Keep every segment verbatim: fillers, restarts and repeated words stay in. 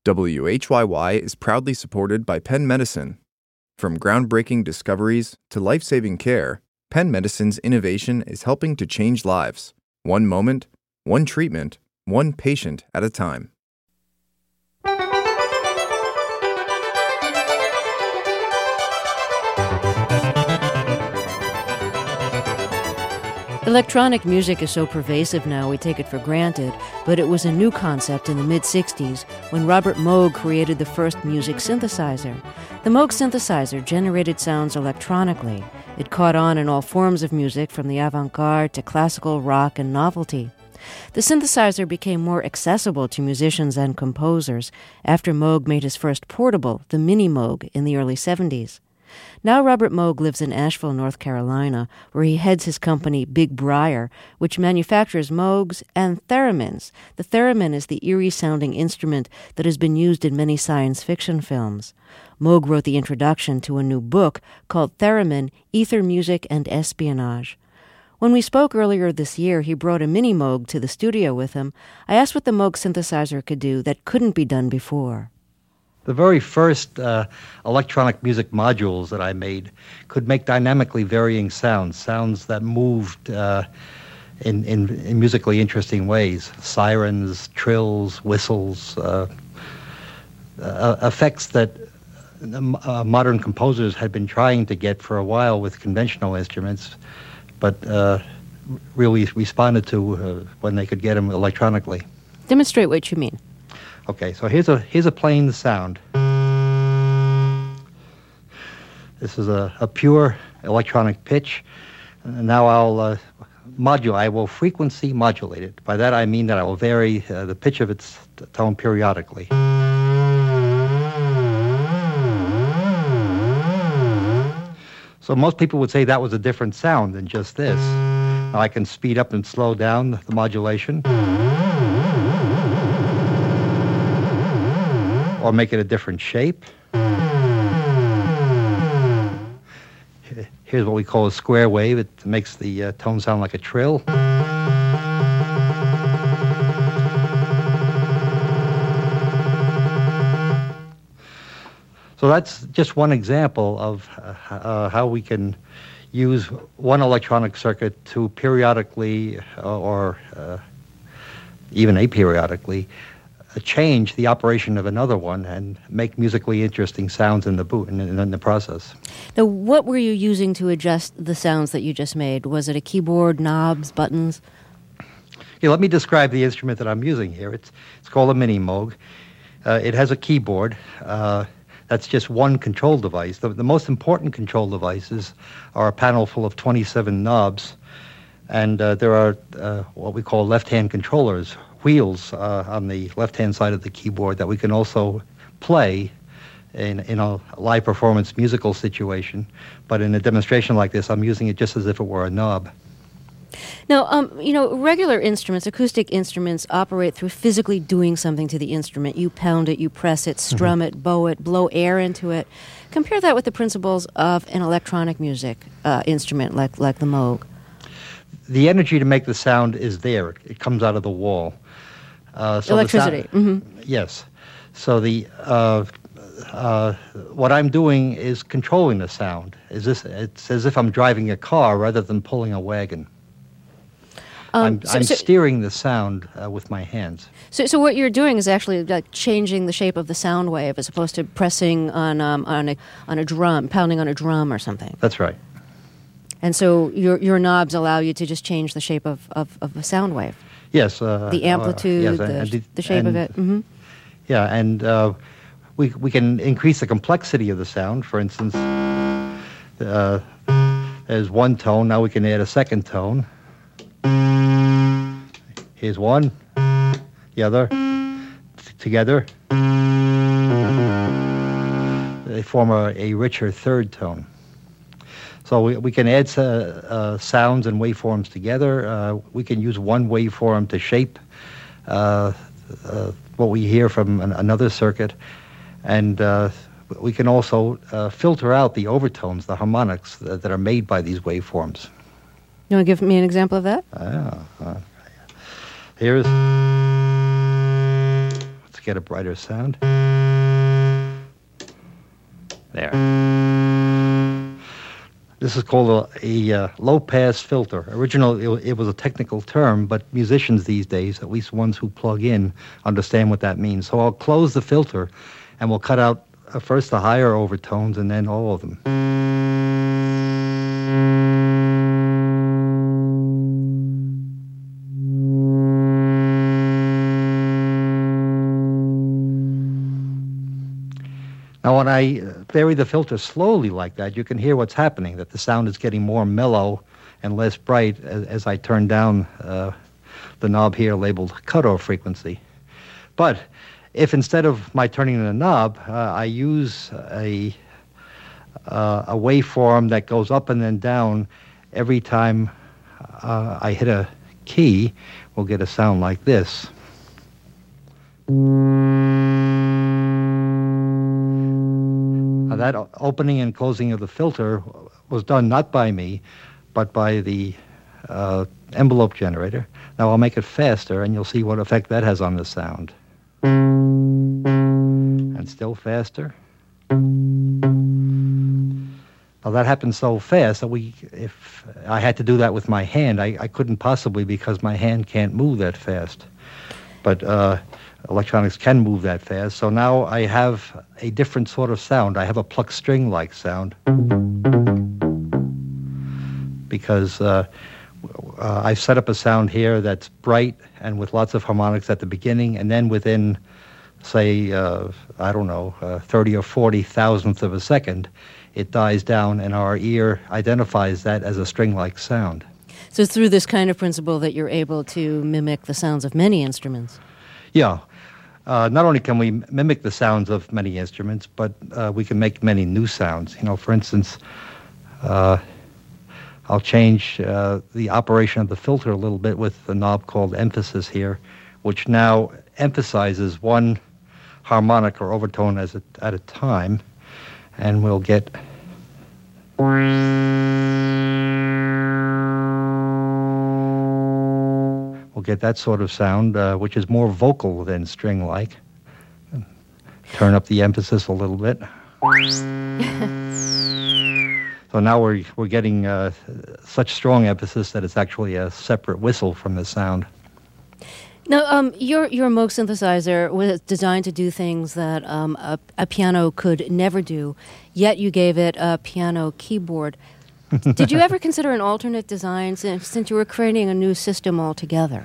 W H Y Y is proudly supported by Penn Medicine. From groundbreaking discoveries to life-saving care, Penn Medicine's innovation is helping to change lives, one moment, one treatment, one patient at a time. Electronic music is so pervasive now we take it for granted, but it was a new concept in the mid-sixties when Robert Moog created the first music synthesizer. The Moog synthesizer generated sounds electronically. It caught on in all forms of music, from the avant-garde to classical, rock, and novelty. The synthesizer became more accessible to musicians and composers after Moog made his first portable, the Mini Moog, in the early seventies. Now Robert Moog lives in Asheville, North Carolina, where he heads his company Big Briar, which manufactures Moogs and theremins. The theremin is the eerie-sounding instrument that has been used in many science fiction films. Moog wrote the introduction to a new book called Theremin, Ether, Music, and Espionage. When we spoke earlier this year, he brought a Mini Moog to the studio with him. I asked what the Moog synthesizer could do that couldn't be done before. The very first uh, electronic music modules that I made could make dynamically varying sounds, sounds that moved uh, in, in, in musically interesting ways. Sirens, trills, whistles, uh, uh, effects that uh, modern composers had been trying to get for a while with conventional instruments, but uh, really responded to uh, when they could get them electronically. Demonstrate what you mean. Okay, so here's a here's a plain sound. This is a, a pure electronic pitch. And now I'll uh, modulate. I will frequency modulate it. By that I mean that I will vary uh, the pitch of its tone periodically. So most people would say that was a different sound than just this. Now I can speed up and slow down the modulation, or make it a different shape. Here's what we call a square wave. It makes the uh, tone sound like a trill. So that's just one example of uh, uh, how we can use one electronic circuit to periodically uh, or uh, even aperiodically change the operation of another one and make musically interesting sounds in the boot in, in the process. Now, what were you using to adjust the sounds that you just made? Was it a keyboard, knobs, buttons? Yeah, let me describe the instrument that I'm using here. It's it's called a Mini Moog. Uh, it has a keyboard. Uh, that's just one control device. The, the most important control devices are a panel full of twenty-seven knobs, and uh, there are uh, what we call left-hand controllers, wheels uh, on the left-hand side of the keyboard that we can also play in, in a live performance musical situation. But in a demonstration like this, I'm using it just as if it were a knob. Now, um, you know, regular instruments, acoustic instruments, operate through physically doing something to the instrument. You pound it, you press it, strum mm-hmm. it, bow it, blow air into it. Compare that with the principles of an electronic music uh, instrument like, like the Moog. The energy to make the sound is there. It, it comes out of the wall. Uh, so Electricity. The sound, mm-hmm. Yes. So the uh, uh, what I'm doing is controlling the sound. Is this? It's as if I'm driving a car rather than pulling a wagon. Um, I'm, so, I'm so, steering the sound uh, with my hands. So, so what you're doing is actually like changing the shape of the sound wave, as opposed to pressing on um, on a on a drum, pounding on a drum or something. That's right. And so your your knobs allow you to just change the shape of, of, of a sound wave. Yes. Uh, the amplitude, uh, yes, the, and, the shape and, of it. Mm-hmm. Yeah, and uh, we we can increase the complexity of the sound. For instance, uh, there's one tone. Now we can add a second tone. Here's one, the other, t- together. They form a, a richer third tone. So we, we can add uh, uh, sounds and waveforms together. Uh, we can use one waveform to shape uh, uh, what we hear from an, another circuit. And uh, we can also uh, filter out the overtones, the harmonics that, that are made by these waveforms. You want to give me an example of that? Yeah. Uh, here's... get a brighter sound. There. This is called a, a uh, low-pass filter. Originally, it, it was a technical term, but musicians these days, at least ones who plug in, understand what that means. So I'll close the filter, and we'll cut out uh, first the higher overtones and then all of them. Now, when I vary the filter slowly like that, you can hear what's happening, that the sound is getting more mellow and less bright as, as I turn down uh, the knob here labeled cutoff frequency. But if instead of my turning the knob, uh, I use a, uh, a waveform that goes up and then down every time uh, I hit a key, we'll get a sound like this. Now that opening and closing of the filter was done not by me, but by the uh, envelope generator. Now I'll make it faster, and you'll see what effect that has on the sound. And still faster. Now that happened so fast that we, if I had to do that with my hand, I, I couldn't possibly, because my hand can't move that fast. But uh, electronics can move that fast. So now I have a different sort of sound. I have a plucked string-like sound. Because uh, uh, I've set up a sound here that's bright and with lots of harmonics at the beginning, and then within, say, uh, I don't know, uh, thirty or forty thousandths of a second, it dies down, and our ear identifies that as a string-like sound. So it's through this kind of principle that you're able to mimic the sounds of many instruments. Yeah. Uh, not only can we mimic the sounds of many instruments, but uh, we can make many new sounds. You know, for instance, uh, I'll change uh, the operation of the filter a little bit with the knob called emphasis here, which now emphasizes one harmonic or overtone as a, at a time, and we'll get... We'll get that sort of sound, uh, which is more vocal than string-like. Turn up the emphasis a little bit. So now we're we're getting uh, such strong emphasis that it's actually a separate whistle from the sound. Now, um, your your Moog synthesizer was designed to do things that um, a, a piano could never do, yet you gave it a piano keyboard. Did you ever consider an alternate design since, since you were creating a new system altogether?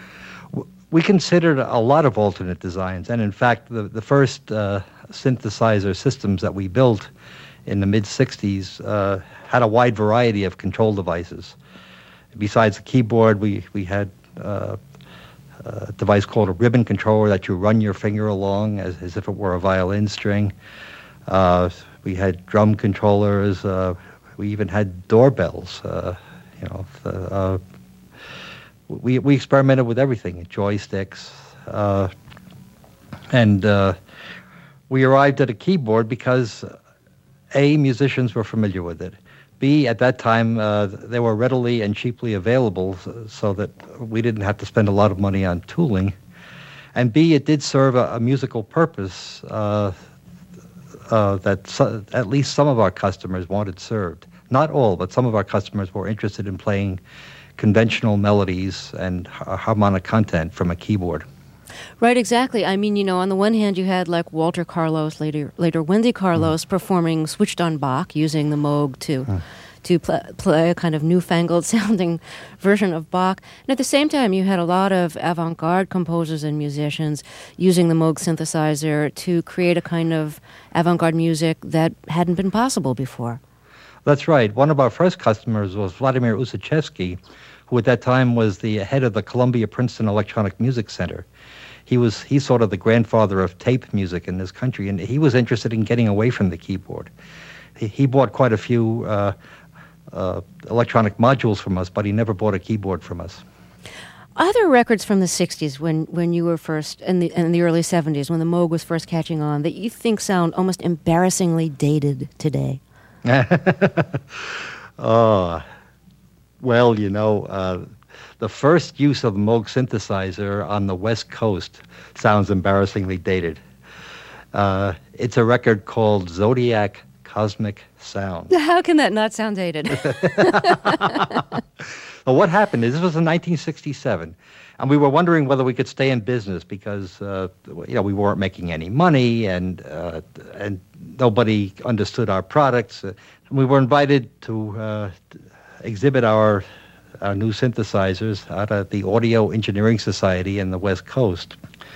We considered a lot of alternate designs, and in fact, the, the first uh, synthesizer systems that we built in the mid-sixties uh, had a wide variety of control devices. Besides the keyboard, we, we had uh, a device called a ribbon controller that you run your finger along as, as if it were a violin string. Uh, we had drum controllers. Uh, we even had doorbells. Uh, you know, the, uh, we we experimented with everything, joysticks, uh, and uh, we arrived at a keyboard because A, musicians were familiar with it. B, at that time, uh, they were readily and cheaply available so that we didn't have to spend a lot of money on tooling. And B, it did serve a, a musical purpose uh, uh, that so, at least some of our customers wanted served. Not all, but some of our customers were interested in playing conventional melodies and harmonic content from a keyboard. Right, exactly. I mean, you know, on the one hand, you had like Walter Carlos, later later Wendy Carlos, mm. performing switched on Bach using the Moog to mm. to pl- play a kind of newfangled sounding version of Bach. And at the same time, you had a lot of avant-garde composers and musicians using the Moog synthesizer to create a kind of avant-garde music that hadn't been possible before. That's right. One of our first customers was Vladimir Ussachevsky, who at that time was the head of the Columbia Princeton Electronic Music Center. He was he's sort of the grandfather of tape music in this country, and he was interested in getting away from the keyboard. He, he bought quite a few uh, uh, electronic modules from us, but he never bought a keyboard from us. Are there records from the sixties when, when you were first, in the, in the early seventies, when the Moog was first catching on, that you think sound almost embarrassingly dated today? Oh, well, you know, uh, the first use of a Moog synthesizer on the West Coast sounds embarrassingly dated. Uh, it's a record called Zodiac Cosmic Sound. How can that not sound dated? Well, what happened is this was in nineteen sixty-seven, and we were wondering whether we could stay in business because uh, you know we weren't making any money, and uh, and nobody understood our products. Uh, we were invited to uh, exhibit our our new synthesizers out at the Audio Engineering Society in the West Coast.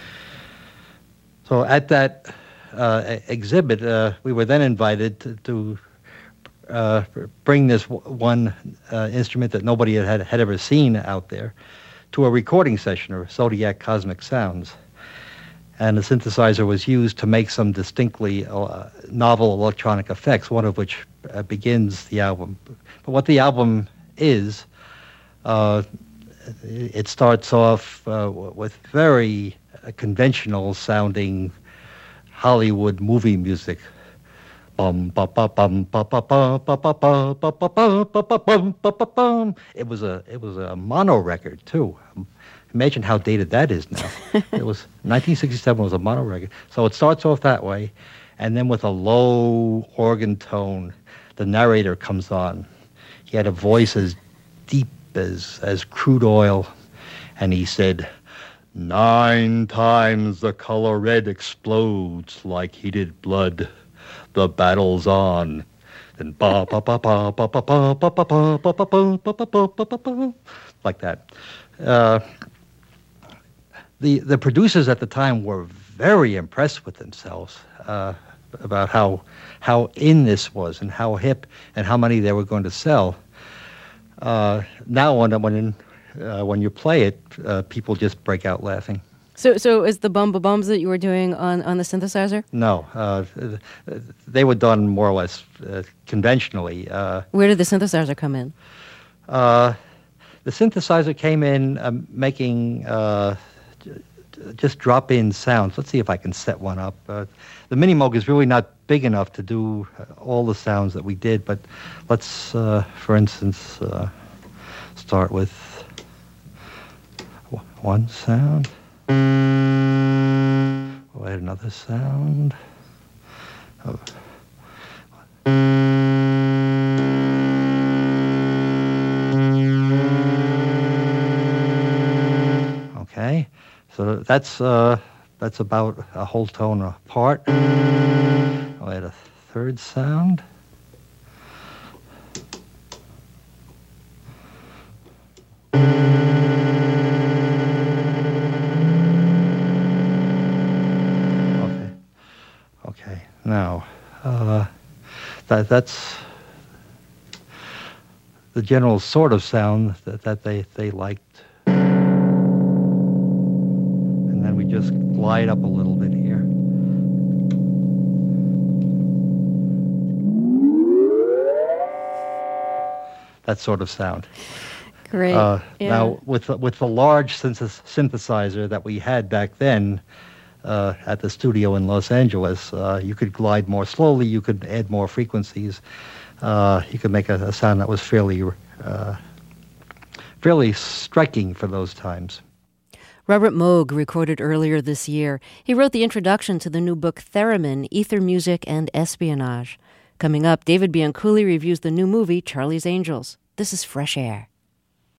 So at that uh, exhibit, uh, we were then invited to. to Uh, bring this w- one uh, instrument that nobody had, had had ever seen out there to a recording session, or Zodiac Cosmic Sounds. And the synthesizer was used to make some distinctly uh, novel electronic effects, one of which uh, begins the album. But what the album is, uh, it starts off uh, with very uh, conventional sounding Hollywood movie music. Bum, ba, ba, bum, ba, ba, ba, ba, ba, ba, ba, ba, ba, ba, ba, bum, ba, ba, bum. It was a it was a mono record too. Imagine how dated that is now. It was nineteen sixty-seven was a mono record. So it starts off that way, and then with a low organ tone, the narrator comes on. He had a voice as deep as as crude oil, and he said, "Nine times the color red explodes like heated blood. The battle's on." Then ba ba ba ba ba ba ba ba ba ba ba ba ba ba ba ba ba, like that. Uh, the the producers at the time were very impressed with themselves uh, about how how in this was and how hip and how many they were going to sell. Uh, now when when uh, when you play it, uh, people just break out laughing. So, so is the bum ba bums that you were doing on, on the synthesizer? No, uh, they were done more or less uh, conventionally. Uh, Where did the synthesizer come in? Uh, the synthesizer came in um, making uh, j- just drop-in sounds. Let's see if I can set one up. Uh, the Mini Moog is really not big enough to do all the sounds that we did, but let's, uh, for instance, uh, start with w- one sound. We'll add another sound. Oh. Okay, so that's uh, that's about a whole tone apart. I'll add a third sound. Now, uh, that that's the general sort of sound that, that they, they liked. And then we just glide up a little bit here. That sort of sound. Great. Uh, yeah. Now, with the, with the large synth- synthesizer that we had back then, Uh, at the studio in Los Angeles, uh, you could glide more slowly, you could add more frequencies, uh, you could make a, a sound that was fairly, uh, fairly striking for those times. Robert Moog recorded earlier this year. He wrote the introduction to the new book Theremin, Ether Music and Espionage. Coming up, David Bianculli reviews the new movie Charlie's Angels. This is Fresh Air.